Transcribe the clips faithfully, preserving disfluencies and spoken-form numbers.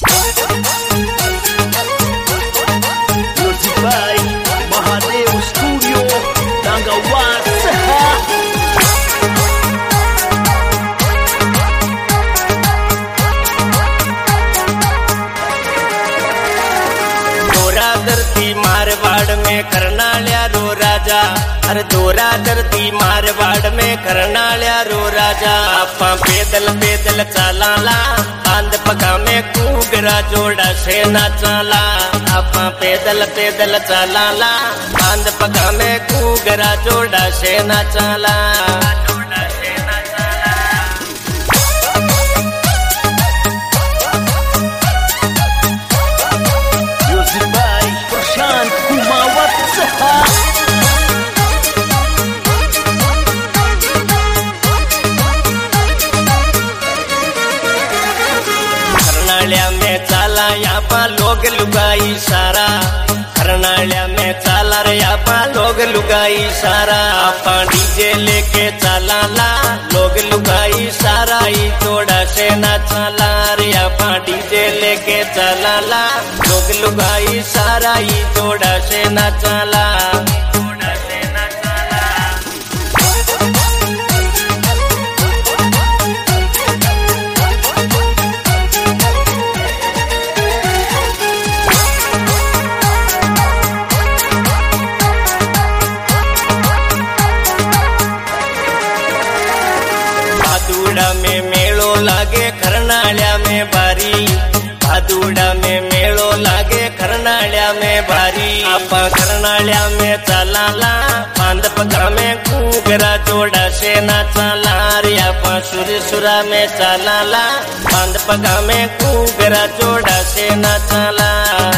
By Mahadev Studio, Tangawas. दोरा धरती मारवाड़ में करनाल्या रो राजा, अरे दोरा धरती मारवाड़ में करनाल्या रो राजा। आपा पैदल पैदल चालाला, बांध पगा में कुगरा जोड़ा से ना चाला। आपा पैदल पैदल चालाला, बांध पगा में कुगरा जोड़ा से ना चाला। करनाल्या में चाला यापा लोग लुगाई सारा, करनाल्या में चाला रे यापा लोग लुगाई सारा। आपा डीजे लेके चाला ला, लोग लुगाई सारा ही जोड़ा से ना चाला रे। आपा डीजे लेके चाला ला, लोग लुगाई सारा ही जोड़ा से ना चाला। भादुड़ा में मेलो लागे करनाल्या में बारी, भादुड़ा में मेलो लागे करनाल्या में बारी। आपा करनाल्या में चालाला, बांध पगा में कुगरा जोड़ा से ना चाला रे। आपा सुरसुरा में चालाला, बांध पगा में कुगरा जोड़ा से ना चाला।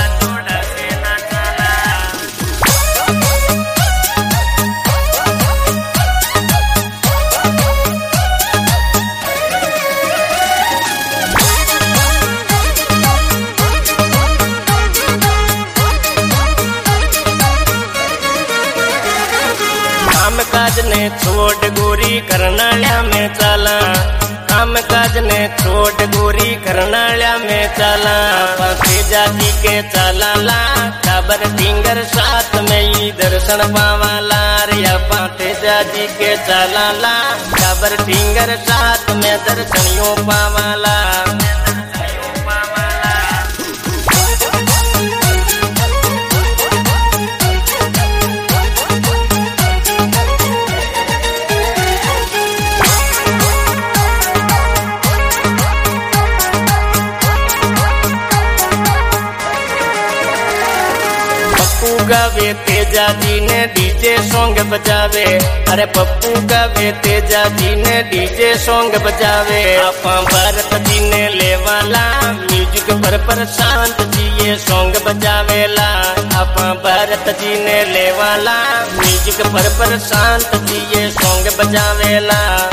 काम काज ने छोड़ गोरी करनाल्या में चाला, काम काज ने छोड़ गोरी करनाल्या में चाला। तेजा जी के चाला ला, काबर टिंगर साथ में ही दर्शन पावाला रे। आपा तेजा जी के चाला ला, काबर टिंगर साथ में दर्शनियों पावाला। पप्पू गावे तेजा जी ने डीजे सॉन्ग बजावे, अरे पप्पू गावे तेजा जी ने डीजे सॉन्ग बजावे। आपा भारत जी ने लेवाला, म्यूजिक पर प्रशांत जी ये सॉन्ग बजावेला। आपा भारत जी ने लेवाला, म्यूजिक पर प्रशांत जी ये सॉन्ग बजावेला।